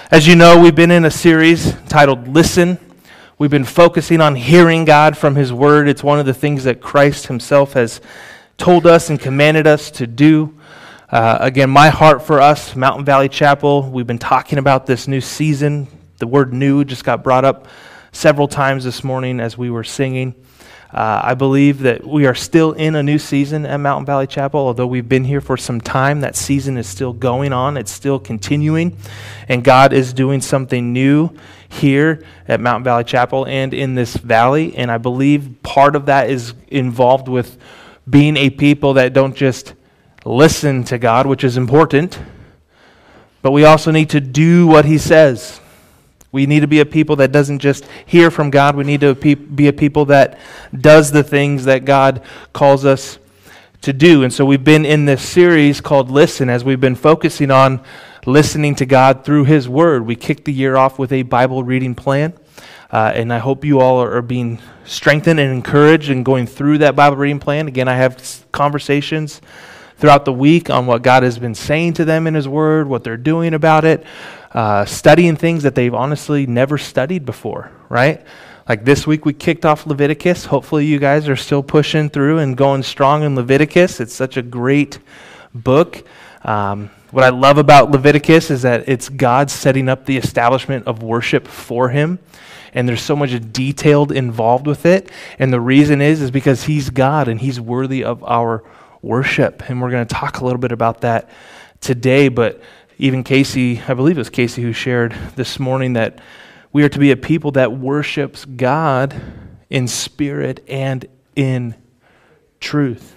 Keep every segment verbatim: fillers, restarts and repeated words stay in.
As you know, we've been in a series titled Listen. We've been focusing on hearing God from His Word. It's one of the things that Christ Himself has told us and commanded us to do. Uh, again, my heart for us, Mountain Valley Chapel, we've been talking about this new season. The word new just got brought up several times this morning as we were singing. Uh, I believe that we are still in a new season at Mountain Valley Chapel. Although we've been here for some time, that season is still going on. It's still continuing. And God is doing something new here at Mountain Valley Chapel and in this valley. And I believe part of that is involved with being a people that don't just listen to God, which is important, but we also need to do what He says. We need to be a people that doesn't just hear from God. We need to be a people that does the things that God calls us to do. And so we've been in this series called Listen, as we've been focusing on listening to God through His Word. We kicked the year off with a Bible reading plan, uh, and I hope you all are being strengthened and encouraged in going through that Bible reading plan. Again, I have conversations throughout the week on what God has been saying to them in His Word, what they're doing about it, uh, studying things that they've honestly never studied before, right? Like this week we kicked off Leviticus. Hopefully you guys are still pushing through and going strong in Leviticus. It's such a great book. Um, what I love about Leviticus is that it's God setting up the establishment of worship for Him. And there's so much detailed involved with it. And the reason is, is because He's God and He's worthy of our worship. And we're going to talk a little bit about that today. But even Casey, I believe it was Casey who shared this morning that we are to be a people that worships God in spirit and in truth.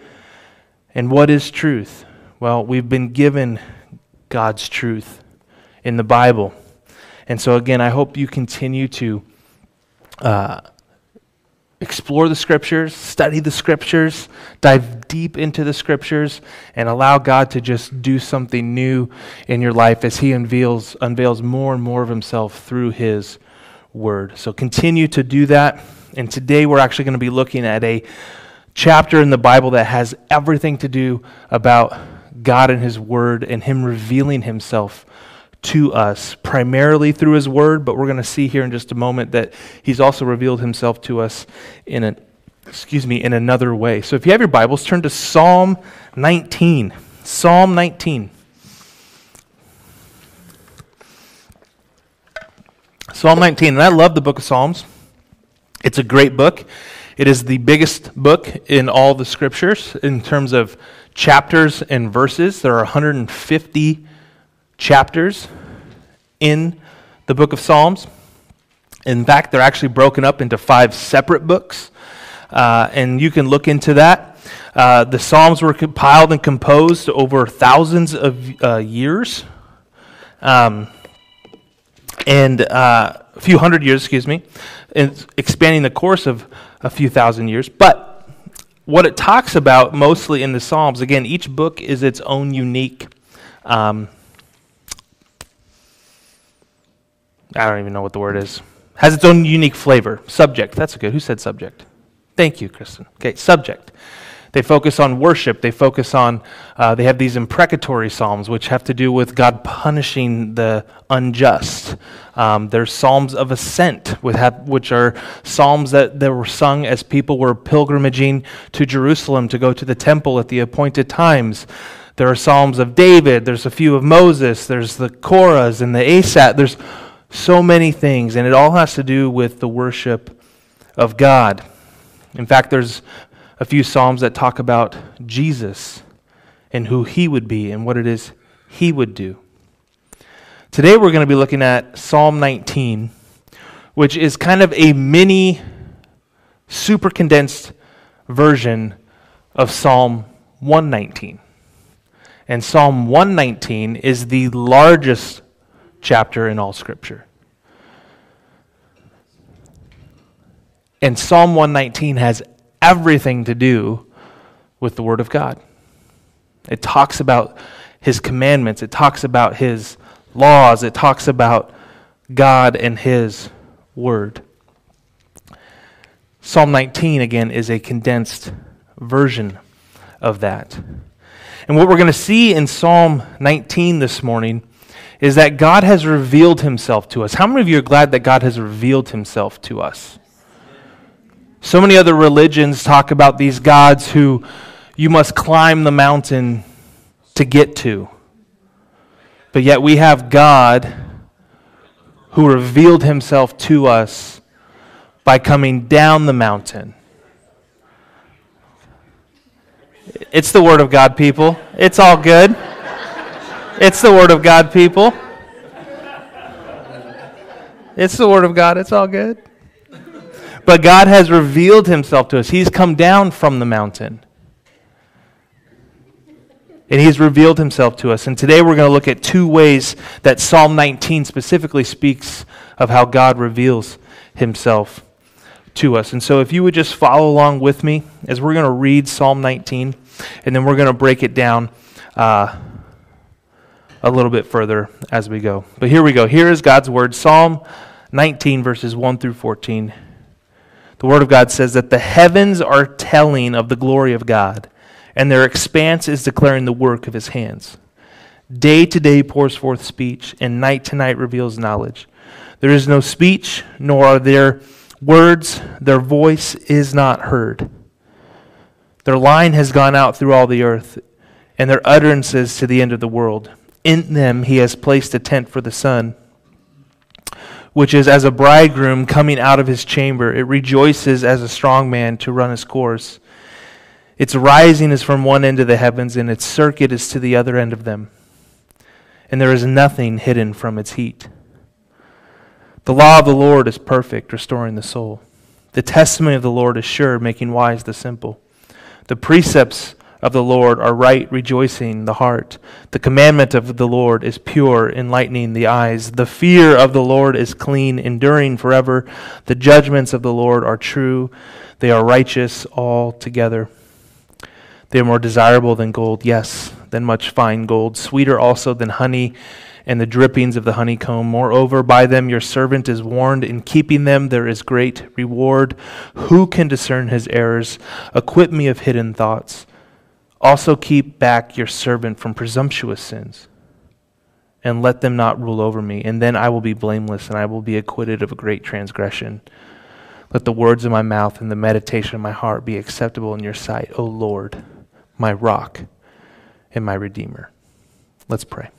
And what is truth? Well, we've been given God's truth in the Bible. And so again, I hope you continue to uh, explore the Scriptures, study the Scriptures, dive deep into the Scriptures, and allow God to just do something new in your life as He unveils unveils more and more of Himself through His Word. So continue to do that. And today we're actually going to be looking at a chapter in the Bible that has everything to do about God and His Word and Him revealing Himself to us, primarily through His Word, but we're going to see here in just a moment that He's also revealed Himself to us in a, excuse me, in another way. So if you have your Bibles, turn to Psalm nineteen. Psalm nineteen. Psalm nineteen, and I love the book of Psalms. It's a great book. It is the biggest book in all the Scriptures in terms of chapters and verses. There are one hundred fifty chapters in the book of Psalms. In fact, they're actually broken up into five separate books, uh, and you can look into that. Uh, the Psalms were compiled and composed over thousands of uh, years, um, and uh, a few hundred years, excuse me, and expanding the course of a few thousand years. But what it talks about mostly in the Psalms, again, each book is its own unique um I don't even know what the word is. Has its own unique flavor. Subject. That's good. Who said subject? Thank you, Kristen. Okay, subject. They focus on worship. They focus on, uh, they have these imprecatory psalms, which have to do with God punishing the unjust. Um, there's psalms of ascent, with have, which are psalms that, that were sung as people were pilgrimaging to Jerusalem to go to the temple at the appointed times. There are psalms of David. There's a few of Moses. There's the Korahs and the Asaph. There's so many things, and it all has to do with the worship of God. In fact, there's a few psalms that talk about Jesus and who He would be and what it is He would do. Today we're going to be looking at Psalm nineteen, which is kind of a mini, super condensed version of Psalm one nineteen. And Psalm one nineteen is the largest chapter in all Scripture. And Psalm one nineteen has everything to do with the Word of God. It talks about His commandments. It talks about His laws. It talks about God and His Word. Psalm nineteen, again, is a condensed version of that. And what we're going to see in Psalm nineteen this morning is that God has revealed himself to us. How many of you are glad that God has revealed himself to us? So many other religions talk about these gods who you must climb the mountain to get to. But yet we have God who revealed himself to us by coming down the mountain. It's the Word of God, people. It's all good. It's the Word of God, people. It's the Word of God. It's all good. But God has revealed himself to us. He's come down from the mountain. And he's revealed himself to us. And today we're going to look at two ways that Psalm nineteen specifically speaks of how God reveals himself to us. And so if you would just follow along with me as we're going to read Psalm nineteen, and then we're going to break it down uh, a little bit further as we go. But here we go. Here is God's word, Psalm nineteen, verses one through fourteen. The Word of God says that the heavens are telling of the glory of God, and their expanse is declaring the work of his hands. Day to day pours forth speech, and night to night reveals knowledge. There is no speech, nor are there words. Their voice is not heard. Their line has gone out through all the earth, and their utterances to the end of the world. In them he has placed a tent for the sun, which is as a bridegroom coming out of his chamber. It rejoices as a strong man to run his course. Its rising is from one end of the heavens, and its circuit is to the other end of them. And there is nothing hidden from its heat. The law of the Lord is perfect, restoring the soul. The testimony of the Lord is sure, making wise the simple. The precepts of the Lord are right, rejoicing the heart. The commandment of the Lord is pure, enlightening the eyes. The fear of the Lord is clean, enduring forever. The judgments of the Lord are true. They are righteous altogether. They are more desirable than gold, yes, than much fine gold, sweeter also than honey and the drippings of the honeycomb. Moreover, by them your servant is warned. In keeping them there is great reward. Who can discern his errors? Acquit me of hidden thoughts. Also keep back your servant from presumptuous sins, and let them not rule over me. And then I will be blameless, and I will be acquitted of a great transgression. Let the words of my mouth and the meditation of my heart be acceptable in your sight, O Lord, my rock and my redeemer. Let's pray.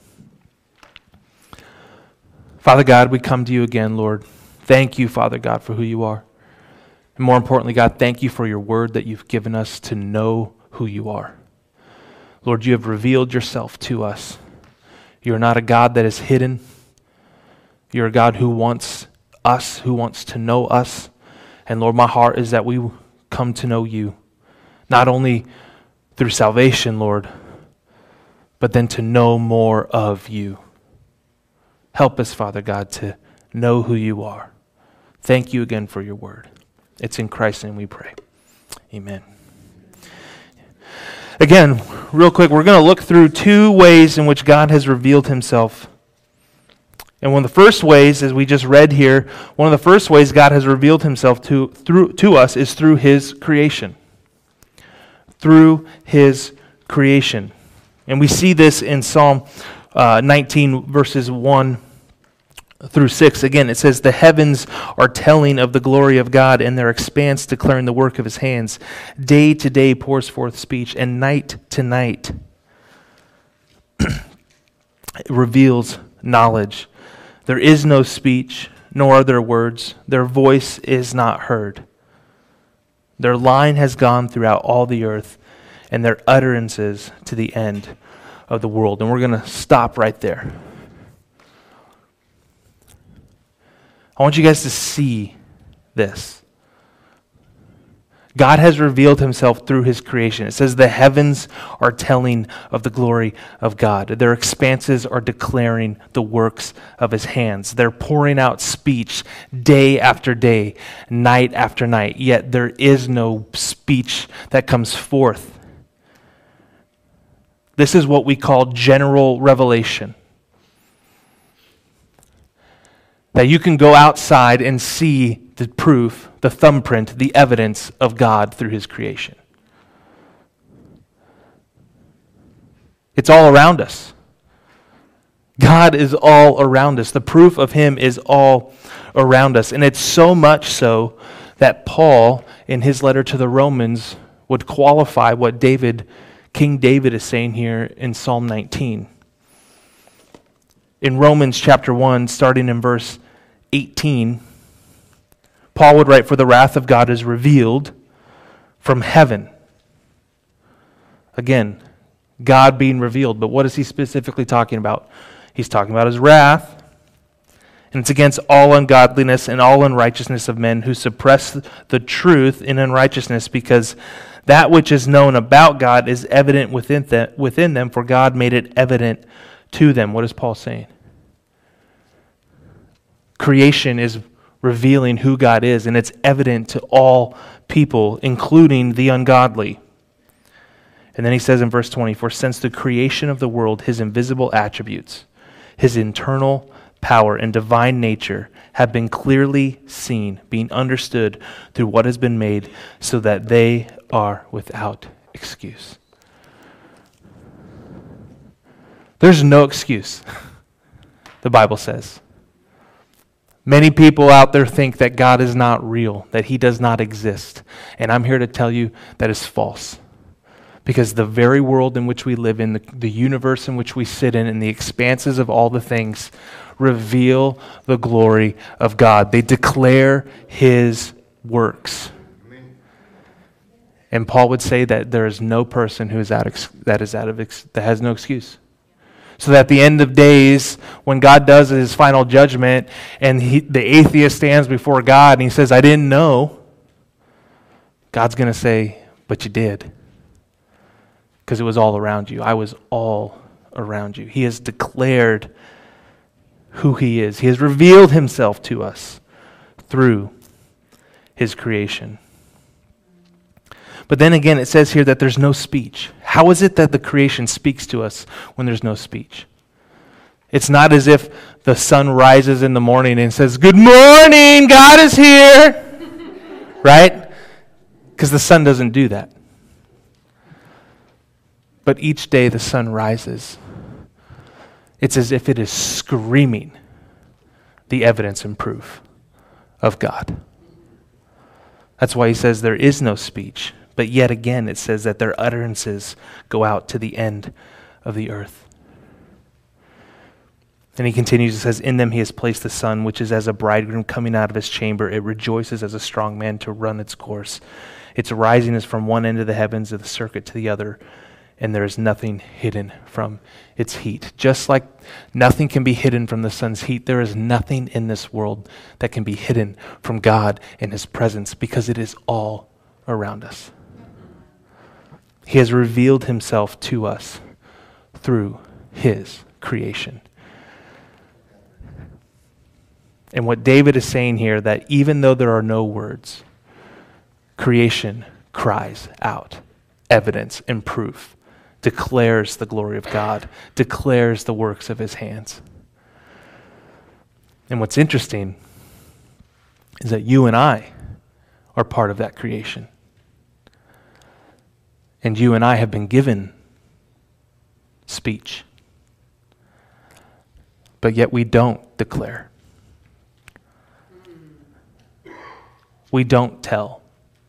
Father God, we come to you again, Lord. Thank you, Father God, for who you are. And more importantly, God, thank you for your word that you've given us to know who you are. Lord, you have revealed yourself to us. You are not a God that is hidden. You're a God who wants us, who wants to know us. And Lord, my heart is that we come to know you, not only through salvation, Lord, but then to know more of you. Help us, Father God, to know who you are. Thank you again for your word. It's in Christ's name we pray. Amen. Again, real quick, we're going to look through two ways in which God has revealed himself. And one of the first ways, as we just read here, one of the first ways God has revealed himself to, through, to us is through his creation. Through his creation. And we see this in Psalm uh, nineteen, verses one through six. Again, it says, the heavens are telling of the glory of God, and their expanse declaring the work of his hands. Day to day pours forth speech, and night to night reveals knowledge. There is no speech, nor are there words. Their voice is not heard. Their line has gone throughout all the earth, and their utterances to the end of the world. And we're going to stop right there. I want you guys to see this. God has revealed himself through his creation. It says the heavens are telling of the glory of God. Their expanses are declaring the works of his hands. They're pouring out speech day after day, night after night, yet there is no speech that comes forth. This is what we call general revelation. That you can go outside and see the proof, the thumbprint, the evidence of God through his creation. It's all around us. God is all around us. The proof of him is all around us. And it's so much so that Paul, in his letter to the Romans, would qualify what David, King David is saying here in Psalm nineteen. In Romans chapter one, starting in verse eighteen, Paul would write, "For the wrath of God is revealed from heaven." Again, God being revealed. But what is he specifically talking about? He's talking about his wrath. And it's against all ungodliness and all unrighteousness of men who suppress the truth in unrighteousness, because that which is known about God is evident within them, within them, for God made it evident to them. What is Paul saying? Creation is revealing who God is, and it's evident to all people, including the ungodly. And then he says in verse twenty, "For since the creation of the world, his invisible attributes, his internal power and divine nature have been clearly seen, being understood through what has been made, so that they are without excuse." There's no excuse, the Bible says. Many people out there think that God is not real, that he does not exist. And I'm here to tell you that is false. Because the very world in which we live in, the, the universe in which we sit in, and the expanses of all the things reveal the glory of God. They declare his works. Amen. And Paul would say that there is no person who is out ex- that is out of ex- that has no excuse. So that at the end of days, when God does his final judgment, and he, the atheist stands before God and he says, "I didn't know," God's going to say, "But you did. Because it was all around you. I was all around you." He has declared who he is. He has revealed himself to us through his creation. But then again, it says here that there's no speech. How is it that the creation speaks to us when there's no speech? It's not as if the sun rises in the morning and says, "Good morning, God is here." Right? Because the sun doesn't do that. But each day the sun rises. It's as if it is screaming the evidence and proof of God. That's why he says there is no speech. But yet again, it says that their utterances go out to the end of the earth. And he continues, it says, "In them he has placed the sun, which is as a bridegroom coming out of his chamber. It rejoices as a strong man to run its course. Its rising is from one end of the heavens of the circuit to the other, and there is nothing hidden from its heat." Just like nothing can be hidden from the sun's heat, there is nothing in this world that can be hidden from God and his presence, because it is all around us. He has revealed himself to us through his creation. And what David is saying here, that even though there are no words, creation cries out evidence and proof, declares the glory of God, declares the works of his hands. And what's interesting is that you and I are part of that creation. And you and I have been given speech. But yet we don't declare. We don't tell.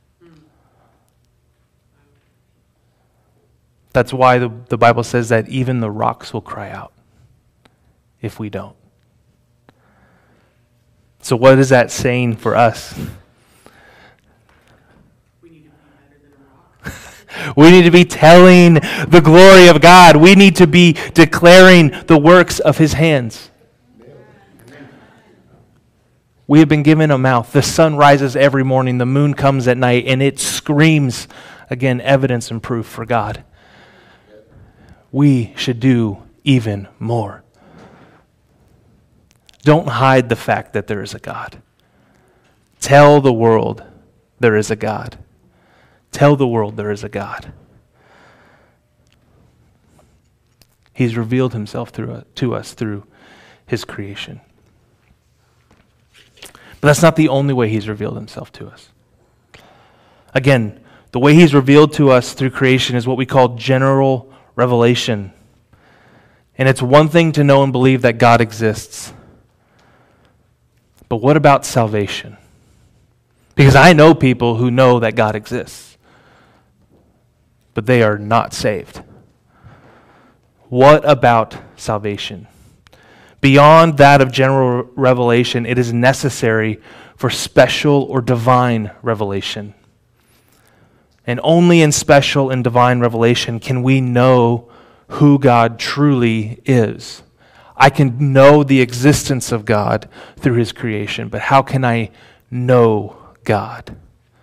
That's why the, the Bible says that even the rocks will cry out if we don't. So what is that saying for us? We need to be better than a rock. We need to be telling the glory of God. We need to be declaring the works of his hands. We have been given a mouth. The sun rises every morning, the moon comes at night, and it screams, again, evidence and proof for God. We should do even more. Don't hide the fact that there is a God. Tell the world there is a God. Tell the world there is a God. He's revealed himself through, to us through his creation. But that's not the only way he's revealed himself to us. Again, the way he's revealed to us through creation is what we call general revelation. And it's one thing to know and believe that God exists. But what about salvation? Because I know people who know that God exists, but they are not saved. What about salvation? Beyond that of general revelation, it is necessary for special or divine revelation. And only in special and divine revelation can we know who God truly is. I can know the existence of God through his creation, but how can I know God?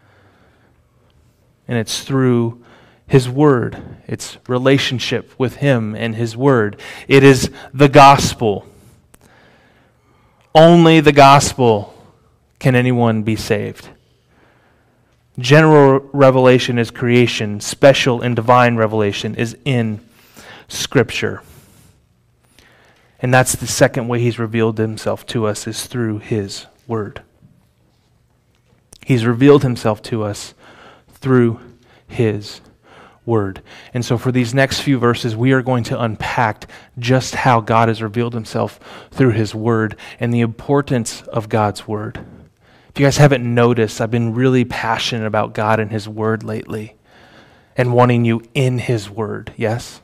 And it's through his word. It's relationship with him and his word. It is the gospel. Only the gospel can anyone be saved. General revelation is creation. Special and divine revelation is in Scripture. And that's the second way he's revealed himself to us, is through his word. He's revealed himself to us through his word. And so for these next few verses, we are going to unpack just how God has revealed himself through his word and the importance of God's word. If you guys haven't noticed, I've been really passionate about God and his word lately and wanting you in his word, yes?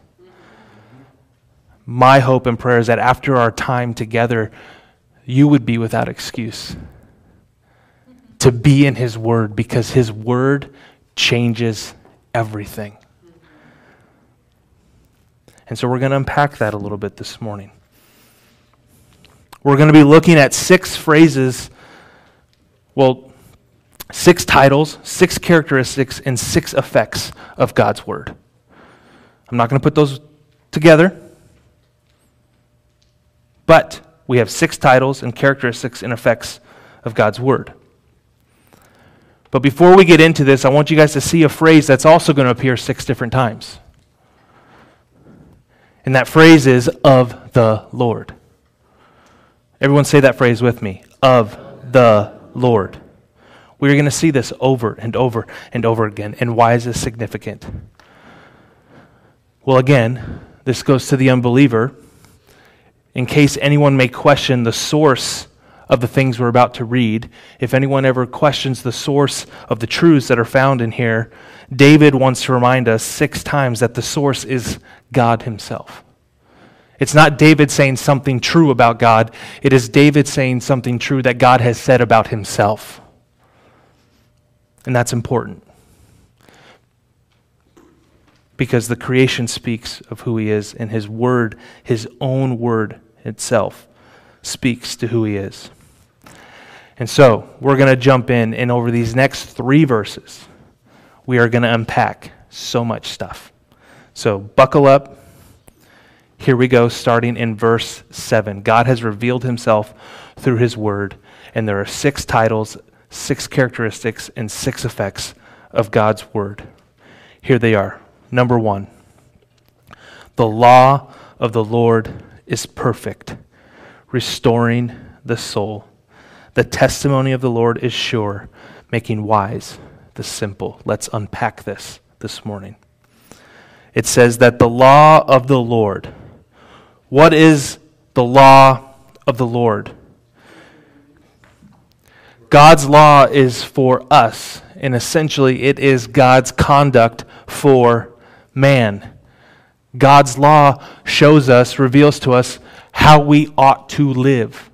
My hope and prayer is that after our time together, you would be without excuse to be in his word, because his word changes everything. And so we're going to unpack that a little bit this morning. We're going to be looking at six phrases, well, six titles, six characteristics, and six effects of God's word. I'm not going to put those together, but we have six titles and characteristics and effects of God's word. But before we get into this, I want you guys to see a phrase that's also going to appear six different times. And that phrase is, of the Lord. Everyone say that phrase with me. Of the Lord. We're going to see this over and over and over again. And why is this significant? Well, again, this goes to the unbeliever. In case anyone may question the source of the things we're about to read, if anyone ever questions the source of the truths that are found in here, David wants to remind us six times that the source is God himself. It's not David saying something true about God. It is David saying something true that God has said about himself. And that's important, because the creation speaks of who he is, and his word, his own word itself, speaks to who he is. And so, we're going to jump in, and over these next three verses, we are going to unpack so much stuff. So, buckle up. Here we go, starting in verse seven. God has revealed himself through his word, and there are six titles, six characteristics, and six effects of God's word. Here they are. Number one, the law of the Lord is perfect, restoring the soul. The testimony of the Lord is sure, making wise the simple. Let's unpack this this morning. It says that the law of the Lord. What is the law of the Lord? God's law is for us, and essentially it is God's conduct for man. God's law shows us, reveals to us how we ought to live.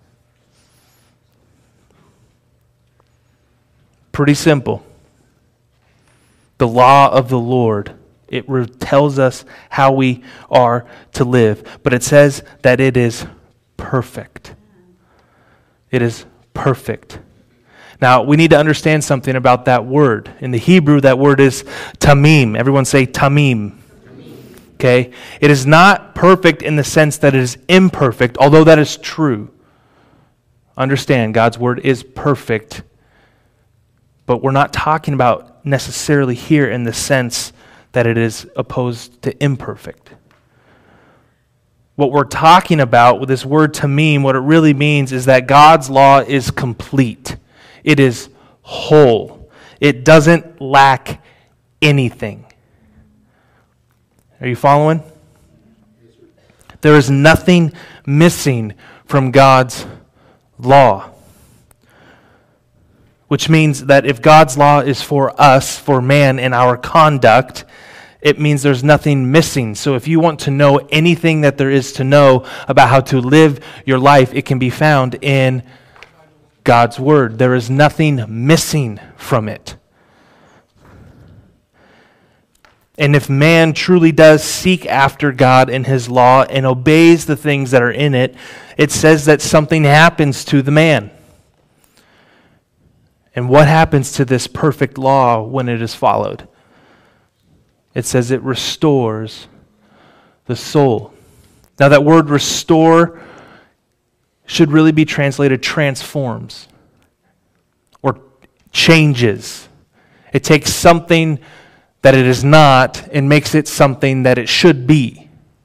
Pretty simple. The law of the Lord, it re- tells us how we are to live. But it says that it is perfect. It is perfect. Now, we need to understand something about that word. In the Hebrew, that word is tamim. Everyone say tamim. Okay? It is not perfect in the sense that it is imperfect, although that is true. Understand, God's word is perfect. But we're not talking about necessarily here in the sense that it is opposed to imperfect. What we're talking about with this word tamim, what it really means is that God's law is complete. It is whole. It doesn't lack anything. Are you following? There is nothing missing from God's law. Which means that if God's law is for us, for man, in our conduct, it means there's nothing missing. So if you want to know anything that there is to know about how to live your life, it can be found in God's word. There is nothing missing from it. And if man truly does seek after God and his law and obeys the things that are in it, it says that something happens to the man. And what happens to this perfect law when it is followed? It says it restores the soul. Now that word restore should really be translated transforms or changes. It takes something that it is not and makes it something that it should be.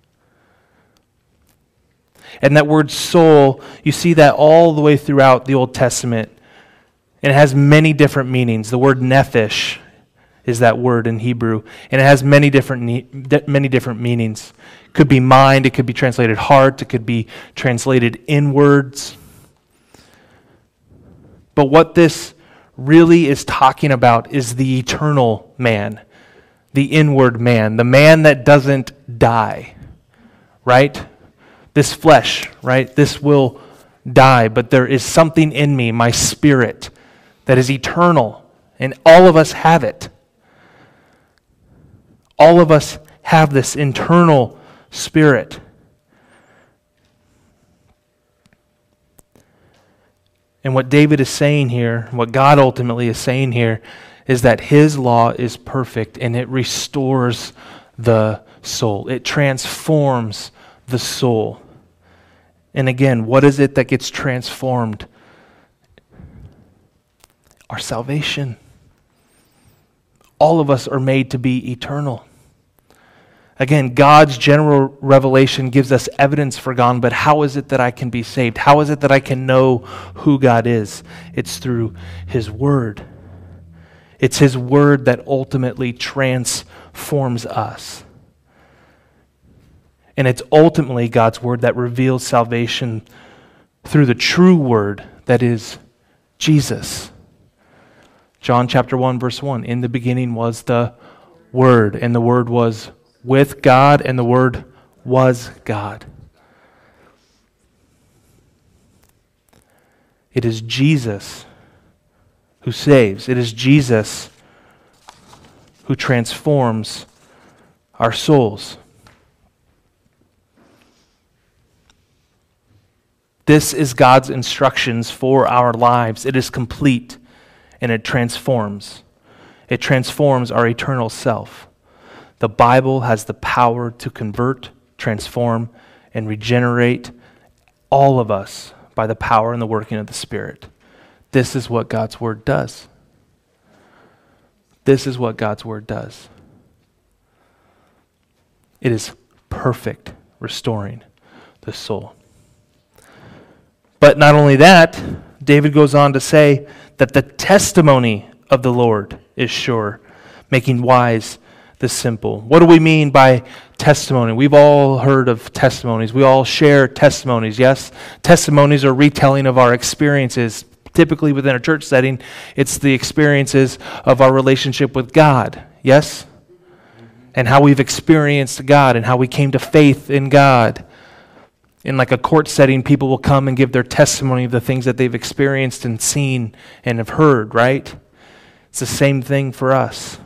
And that word soul, you see that all the way throughout the Old Testament. And it has many different meanings. The word nephesh is that word in Hebrew, and it has many different many different meanings. It could be mind, it could be translated heart, it could be translated inwards. But what this really is talking about is the eternal man, the inward man, the man that doesn't die, right? This flesh, right? This will die, but there is something in me, my spirit, that is eternal, and all of us have it. All of us have this internal spirit. And what David is saying here, what God ultimately is saying here, is that his law is perfect and it restores the soul. It transforms the soul. And again, what is it that gets transformed? Our salvation. All of us are made to be eternal. Again, God's general revelation gives us evidence for God, but how is it that I can be saved? How is it that I can know who God is? It's through his word. It's his word that ultimately transforms us. And it's ultimately God's word that reveals salvation through the true word that is Jesus. John chapter one, verse one, in the beginning was the Word, and the Word was with God, and the Word was God. It is Jesus who saves. It is Jesus who transforms our souls. This is God's instructions for our lives. It is complete. And it transforms. It transforms our eternal self. The Bible has the power to convert, transform, and regenerate all of us by the power and the working of the Spirit. This is what God's Word does. This is what God's Word does. It is perfect, restoring the soul. But not only that, David goes on to say that the testimony of the Lord is sure, making wise the simple. What do we mean by testimony? We've all heard of testimonies. We all share testimonies, yes? Testimonies are retelling of our experiences. Typically within a church setting, it's the experiences of our relationship with God, yes? And how we've experienced God and how we came to faith in God. In like a court setting, people will come and give their testimony of the things that they've experienced and seen and have heard, right? It's the same thing for us.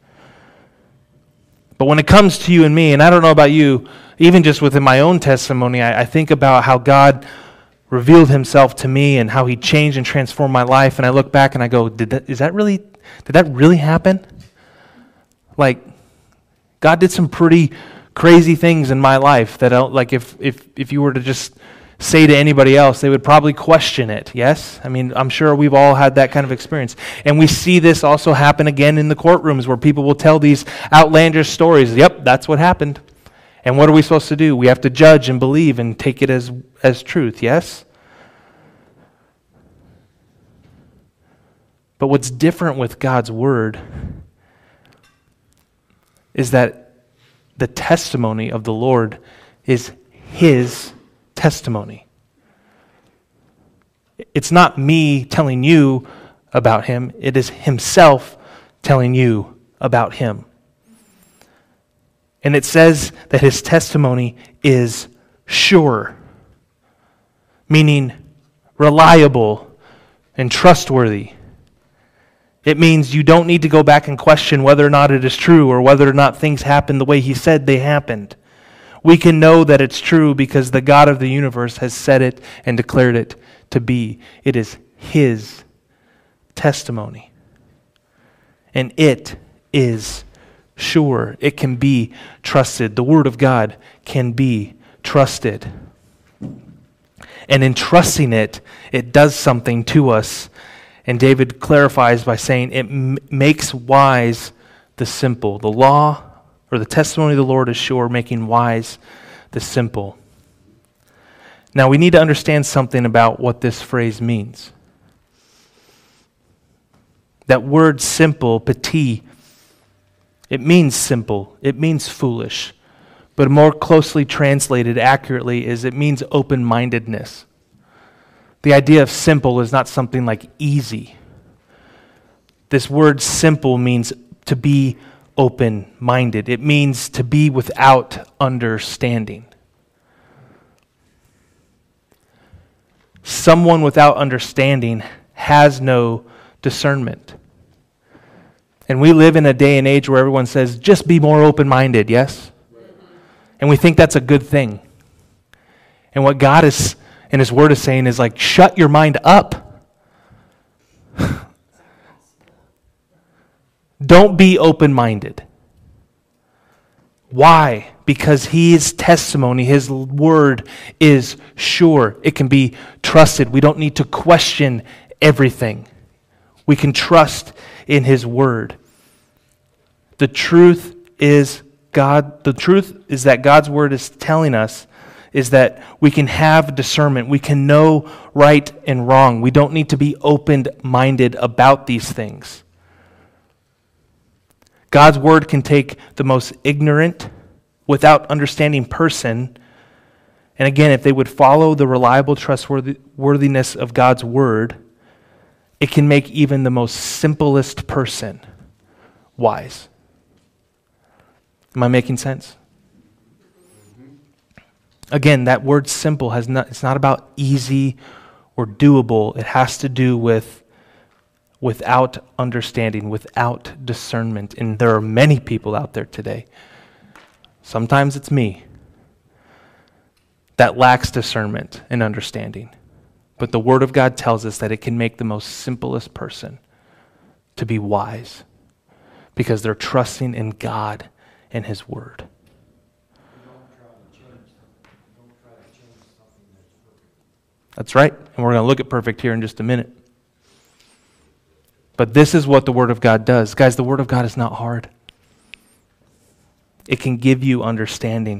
But when it comes to you and me, and I don't know about you, even just within my own testimony, I, I think about how God revealed himself to me and how he changed and transformed my life, and I look back and I go, did that, is that really, did that really happen? Like, God did some pretty crazy things in my life that, I don't, like, if if if you were to just say to anybody else, they would probably question it, yes? I mean, I'm sure we've all had that kind of experience. And we see this also happen again in the courtrooms where people will tell these outlandish stories. Yep, that's what happened. And what are we supposed to do? We have to judge and believe and take it as, as truth, yes? But what's different with God's word is that the testimony of the Lord is his testimony. It's not me telling you about him. It is himself telling you about him. And it says that his testimony is sure, meaning reliable and trustworthy. It means you don't need to go back and question whether or not it is true or whether or not things happened the way he said they happened. We can know that it's true because the God of the universe has said it and declared it to be. It is his testimony. And it is sure. It can be trusted. The Word of God can be trusted. And in trusting it, it does something to us. And David clarifies by saying it m- makes wise the simple. The law or the testimony of the Lord is sure, making wise the simple. Now we need to understand something about what this phrase means. That word simple, petit, it means simple. It means foolish. But more closely translated accurately is it means open-mindedness. The idea of simple is not something like easy. This word simple means to be open-minded. It means to be without understanding. Someone without understanding has no discernment. And we live in a day and age where everyone says, just be more open-minded, yes? And we think that's a good thing. And what God is and his word is saying is like, shut your mind up. Don't be open-minded. Why? Because his testimony, his word is sure. It can be trusted. We don't need to question everything. We can trust in his word. The truth is God, the truth is that God's word is telling us is that we can have discernment. We can know right and wrong. We don't need to be open-minded about these things. God's word can take the most ignorant, without understanding person, and again, if they would follow the reliable trustworthiness of God's word, it can make even the most simplest person wise. Am I making sense? Again, that word simple has not, it's not about easy or doable. It has to do with without understanding, without discernment. And there are many people out there today, sometimes it's me, that lacks discernment and understanding. But the Word of God tells us that it can make the most simplest person to be wise because they're trusting in God and his word. That's right. And we're going to look at perfect here in just a minute. But this is what the Word of God does. Guys, the Word of God is not hard. It can give you understanding.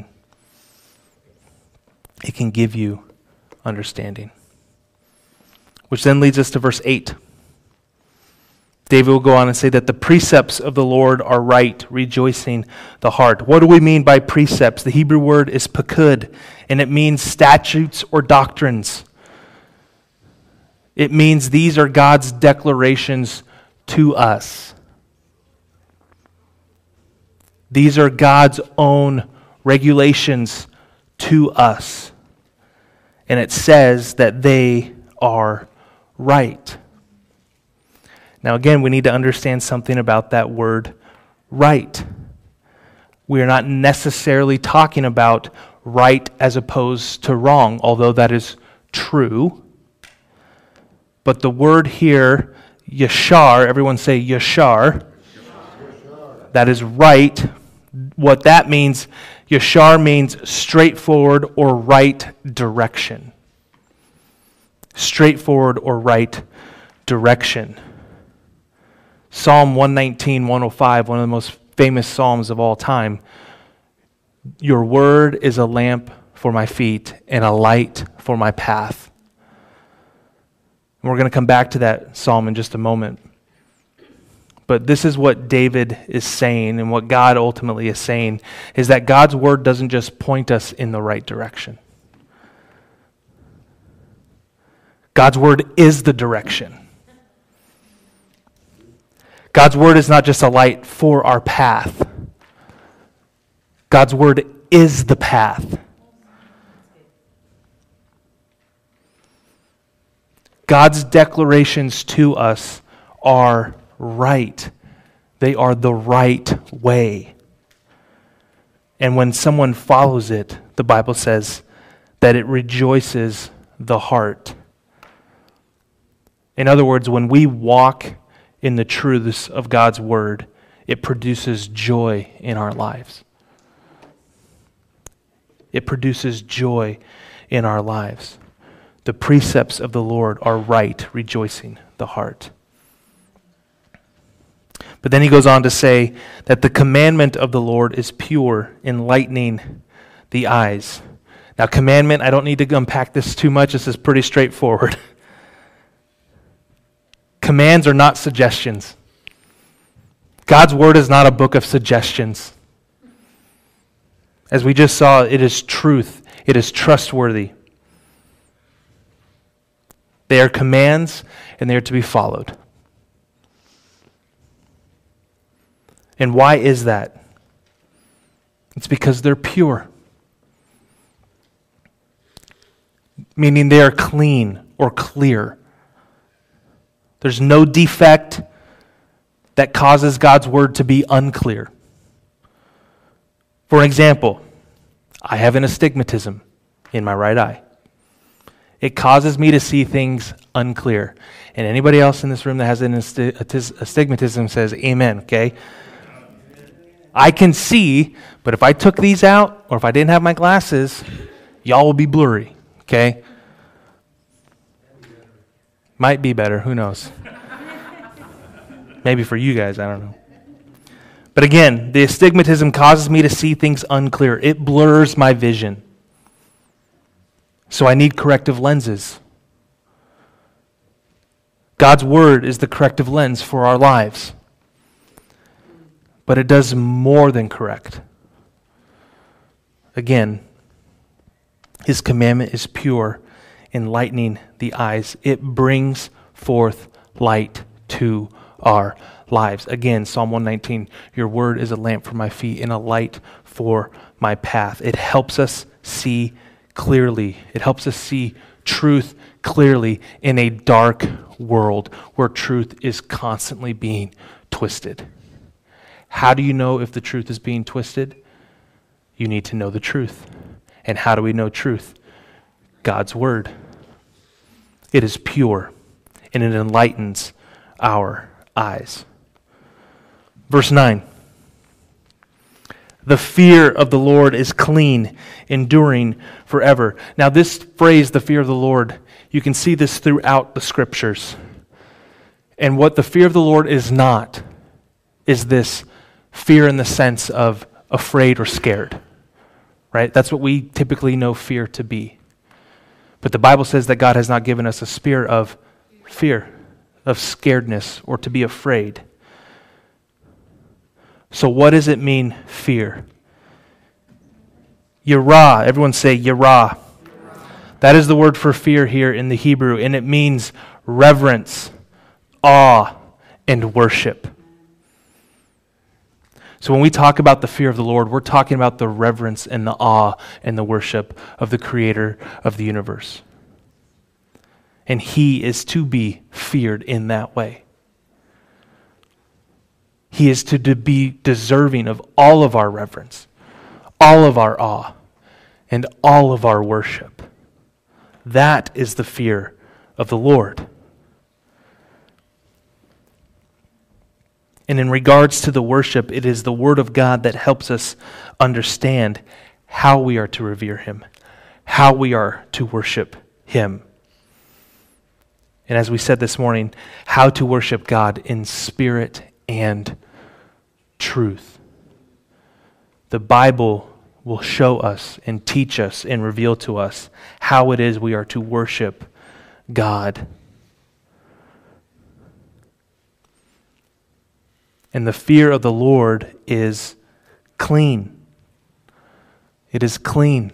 It can give you understanding. Which then leads us to verse eight. David will go on and say that the precepts of the Lord are right, rejoicing the heart. What do we mean by precepts? The Hebrew word is pakud, and it means statutes or doctrines. It means these are God's declarations to us. These are God's own regulations to us. And it says that they are right. Now again, we need to understand something about that word right. We are not necessarily talking about right as opposed to wrong, although that is true. But the word here, yashar, everyone say yashar. Yashar. That is right. What that means, yashar means straightforward or right direction. Straightforward or right direction. Psalm one nineteen, one oh five, one of the most famous psalms of all time. Your word is a lamp for my feet and a light for my path. And we're going to come back to that psalm in just a moment. But this is what David is saying, and what God ultimately is saying, is that God's word doesn't just point us in the right direction. God's word is the direction. God's word is not just a light for our path. God's word is the path. God's declarations to us are right. They are the right way. And when someone follows it, the Bible says that it rejoices the heart. In other words, when we walk in the truths of God's word, it produces joy in our lives. It produces joy in our lives. The precepts of the Lord are right, rejoicing the heart. But then he goes on to say that the commandment of the Lord is pure, enlightening the eyes. Now, commandment, I don't need to unpack this too much. This is pretty straightforward. Commands are not suggestions. God's word is not a book of suggestions. As we just saw, it is truth. It is trustworthy. They are commands, and they are to be followed. And why is that? It's because they're pure. Meaning they are clean or clear. There's no defect that causes God's word to be unclear. For example, I have an astigmatism in my right eye. It causes me to see things unclear. And anybody else in this room that has an astigmatism says amen, okay? I can see, but if I took these out, or if I didn't have my glasses, y'all will be blurry, okay? Might be better, who knows? Maybe for you guys, I don't know. But again, the astigmatism causes me to see things unclear. It blurs my vision. So I need corrective lenses. God's word is the corrective lens for our lives. But it does more than correct. Again, his commandment is pure, enlightening the eyes. It brings forth light to our lives. Again, Psalm one nineteen, your word is a lamp for my feet and a light for my path. It helps us see clearly. It helps us see truth clearly in a dark world where truth is constantly being twisted. How do you know if the truth is being twisted? You need to know the truth. And how do we know truth? God's word. It is pure and it enlightens our eyes. Verse nine. The fear of the Lord is clean, enduring forever. Now this phrase, the fear of the Lord, you can see this throughout the scriptures. And what the fear of the Lord is not, is this fear in the sense of afraid or scared. Right? That's what we typically know fear to be. But the Bible says that God has not given us a spirit of fear, of scaredness, or to be afraid. So what does it mean, fear? Yirah. Everyone say yirah. That is the word for fear here in the Hebrew, and it means reverence, awe, and worship. So when we talk about the fear of the Lord, we're talking about the reverence and the awe and the worship of the Creator of the universe. And He is to be feared in that way. He is to be deserving of all of our reverence, all of our awe, and all of our worship. That is the fear of the Lord. And in regards to the worship, it is the Word of God that helps us understand how we are to revere Him, how we are to worship Him. And as we said this morning, how to worship God in spirit and truth. The Bible will show us and teach us and reveal to us how it is we are to worship God. And the fear of the Lord is clean. It is clean.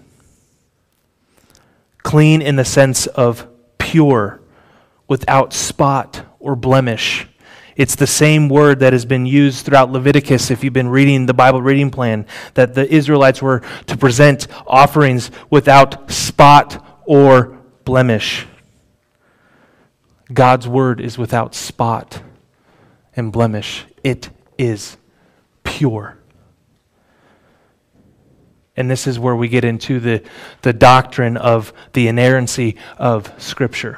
Clean in the sense of pure, without spot or blemish. It's the same word that has been used throughout Leviticus, if you've been reading the Bible reading plan, that the Israelites were to present offerings without spot or blemish. God's word is without spot and blemish. It is pure. And this is where we get into the, the doctrine of the inerrancy of Scripture.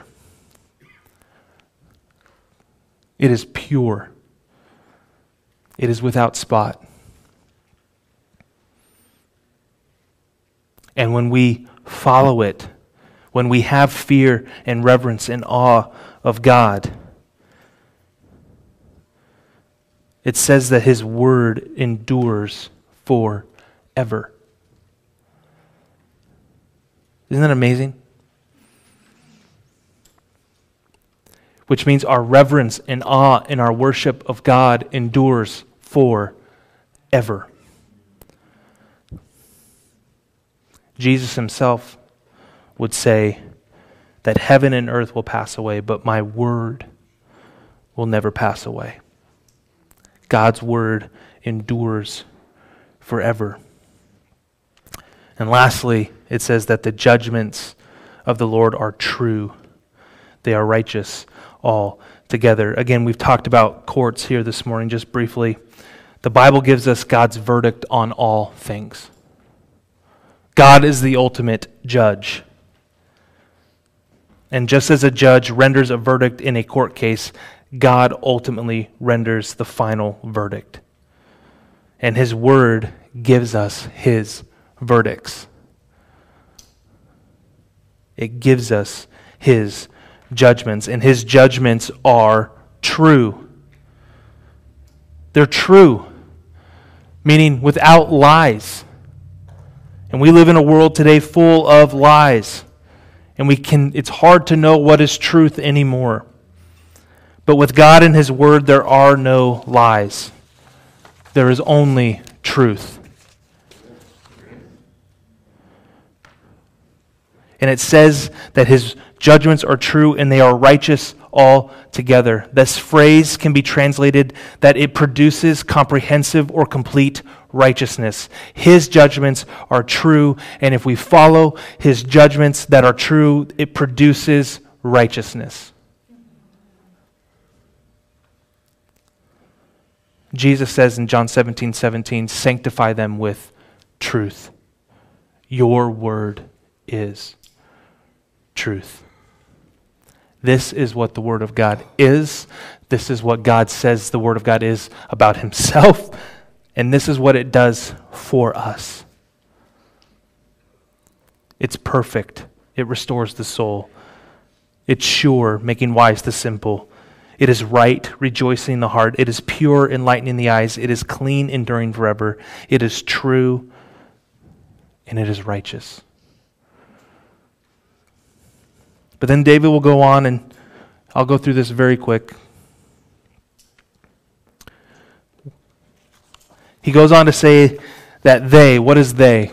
It is pure. It is without spot. And when we follow it, when we have fear and reverence and awe of God, it says that His word endures forever. Isn't that amazing? Which means our reverence and awe in our worship of God endures forever. Jesus Himself would say that heaven and earth will pass away, but my word will never pass away. God's word endures forever. And lastly, it says that the judgments of the Lord are true. They are righteous altogether. Again, we've talked about courts here this morning just briefly. The Bible gives us God's verdict on all things. God is the ultimate judge. And just as a judge renders a verdict in a court case, God ultimately renders the final verdict. And His word gives us His verdicts. It gives us His judgments, and His judgments are true. They're true, meaning without lies. And we live in a world today full of lies, and we can it's hard to know what is truth anymore. But with God and His word, there are no lies. There is only truth. And it says that His judgments are true and they are righteous altogether. This phrase can be translated that it produces comprehensive or complete righteousness. His judgments are true, and if we follow His judgments that are true, it produces righteousness. Jesus says in John seventeen seventeen, sanctify them with truth. Your word is truth. This is what the Word of God is. This is what God says the Word of God is about Himself. And this is what it does for us. It's perfect. It restores the soul. It's sure, making wise the simple. It is right, rejoicing the heart. It is pure, enlightening the eyes. It is clean, enduring forever. It is true, and it is righteous. But then David will go on, and I'll go through this very quick. He goes on to say that they, what is they?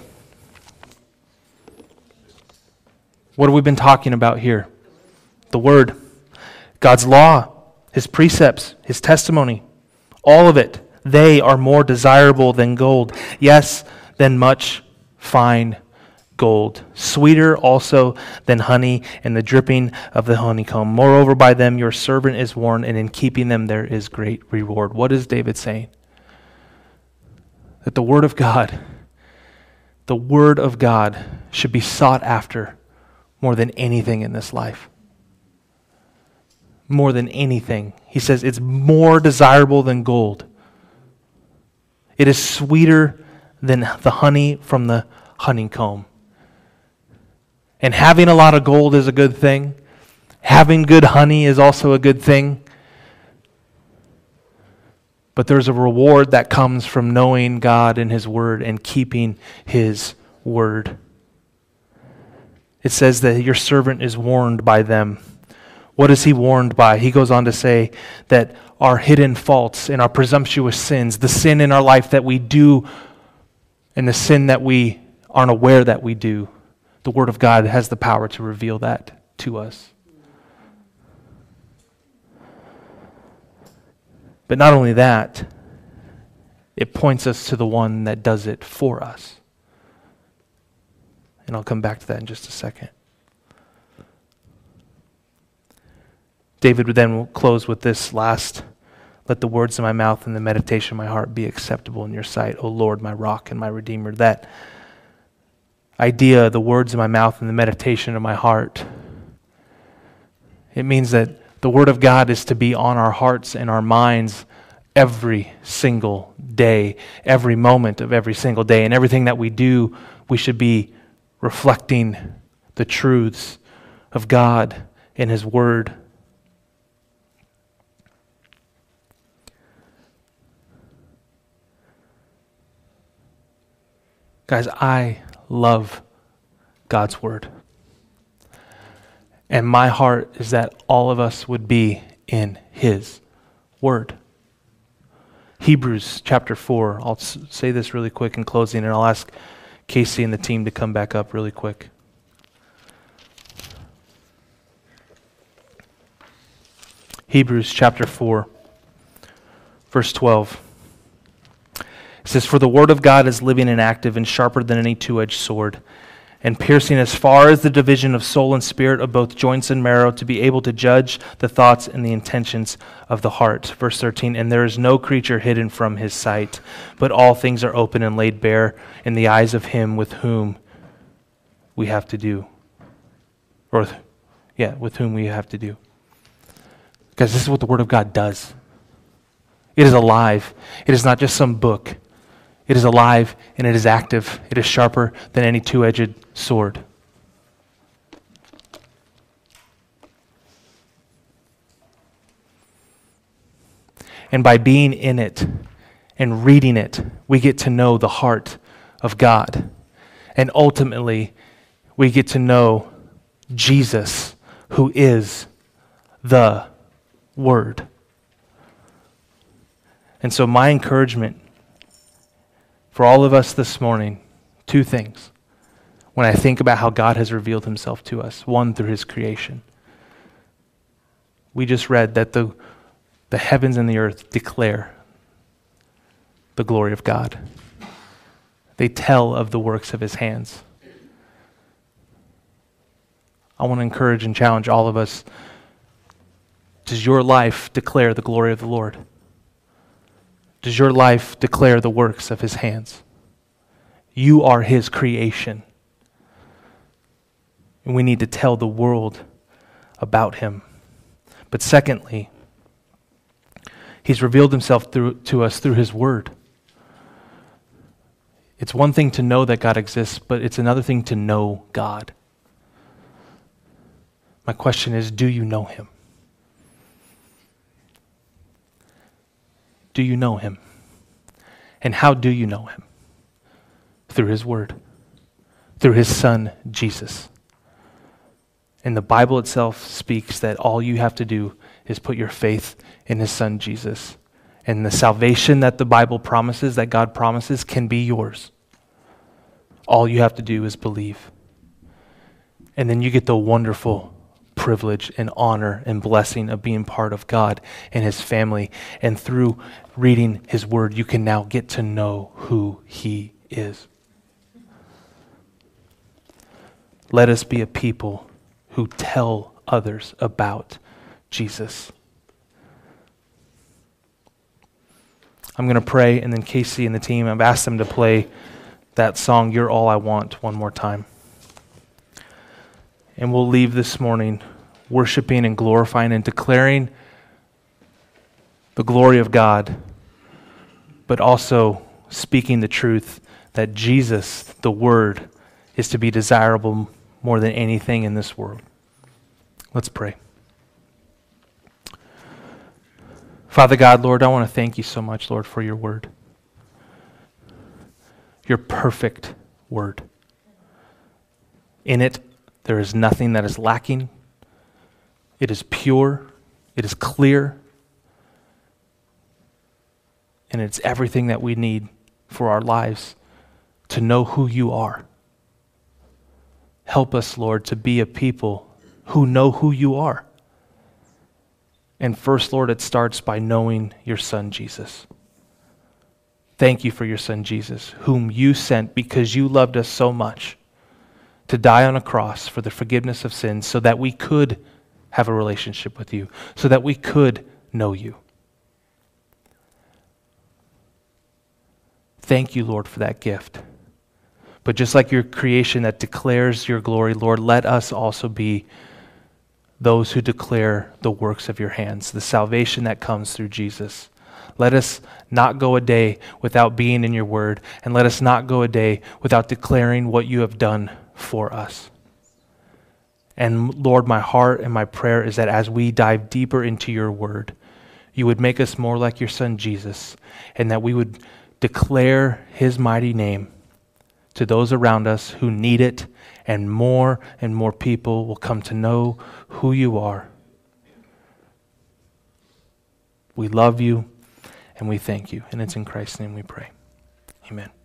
What have we been talking about here? The Word, God's law, His precepts, His testimony, all of it. They are more desirable than gold. Yes, than much fine gold, sweeter also than honey and the dripping of the honeycomb. Moreover, by them your servant is warned, and in keeping them there is great reward. What is David saying? That the Word of God, the Word of God should be sought after more than anything in this life. More than anything. He says it's more desirable than gold. It is sweeter than the honey from the honeycomb. And having a lot of gold is a good thing. Having good honey is also a good thing. But there's a reward that comes from knowing God and His Word and keeping His Word. It says that your servant is warned by them. What is he warned by? He goes on to say that our hidden faults and our presumptuous sins, the sin in our life that we do and the sin that we aren't aware that we do, the Word of God has the power to reveal that to us. But not only that, it points us to the one that does it for us. And I'll come back to that in just a second. David would then close with this last, let the words of my mouth and the meditation of my heart be acceptable in your sight, O Lord, my rock and my redeemer. That idea, the words of my mouth and the meditation of my heart, it means that the Word of God is to be on our hearts and our minds every single day, every moment of every single day. And everything that we do, we should be reflecting the truths of God in His Word. Guys, I love God's Word. And my heart is that all of us would be in His Word. Hebrews chapter four. I'll s- say this really quick in closing, and I'll ask Casey and the team to come back up really quick. Hebrews chapter four, verse twelve. It says, "For the word of God is living and active and sharper than any two-edged sword, and piercing as far as the division of soul and spirit, of both joints and marrow, to be able to judge the thoughts and the intentions of the heart." Verse thirteen, "And there is no creature hidden from His sight, but all things are open and laid bare in the eyes of Him with whom we have to do." Or, yeah, with whom we have to do. Because this is what the Word of God does. It is alive. It is not just some book. It is alive and it is active. It is sharper than any two-edged sword. And by being in it and reading it, we get to know the heart of God. And ultimately, we get to know Jesus, who is the Word. And so my encouragement for all of us this morning, two things. When I think about how God has revealed Himself to us, one, through His creation. We just read that the, the heavens and the earth declare the glory of God. They tell of the works of His hands. I want to encourage and challenge all of us. Does your life declare the glory of the Lord? Does your life declare the works of His hands? You are His creation. And we need to tell the world about Him. But secondly, He's revealed Himself through, to us through His Word. It's one thing to know that God exists, but it's another thing to know God. My question is, do you know Him? Do you know Him? And how do you know Him? Through His Word. Through His Son, Jesus. And the Bible itself speaks that all you have to do is put your faith in His Son, Jesus. And the salvation that the Bible promises, that God promises, can be yours. All you have to do is believe. And then you get the wonderful privilege and honor and blessing of being part of God and His family. And through reading His Word, you can now get to know who He is. Let us be a people who tell others about Jesus. I'm going to pray, and then Casey and the team, I've asked them to play that song, "You're All I Want," one more time. And we'll leave this morning worshiping and glorifying and declaring the glory of God, but also speaking the truth that Jesus, the Word, is to be desirable more than anything in this world. Let's pray. Father God, Lord, I want to thank You so much, Lord, for Your Word. Your perfect Word. In it, there is nothing that is lacking. It is pure, it is clear, and it's everything that we need for our lives to know who you are. Help us, Lord, to be a people who know who you are. And first, Lord, it starts by knowing your Son, Jesus. Thank you for your Son, Jesus, whom you sent because you loved us so much to die on a cross for the forgiveness of sins so that we could have a relationship with you, so that we could know you. Thank you, Lord, for that gift. But just like your creation that declares your glory, Lord, let us also be those who declare the works of your hands, the salvation that comes through Jesus. Let us not go a day without being in your word, and let us not go a day without declaring what you have done for us. And Lord, my heart and my prayer is that as we dive deeper into your word, you would make us more like your Son Jesus, and that we would declare his mighty name to those around us who need it, and more and more people will come to know who you are. We love you and we thank you. And it's in Christ's name we pray. Amen.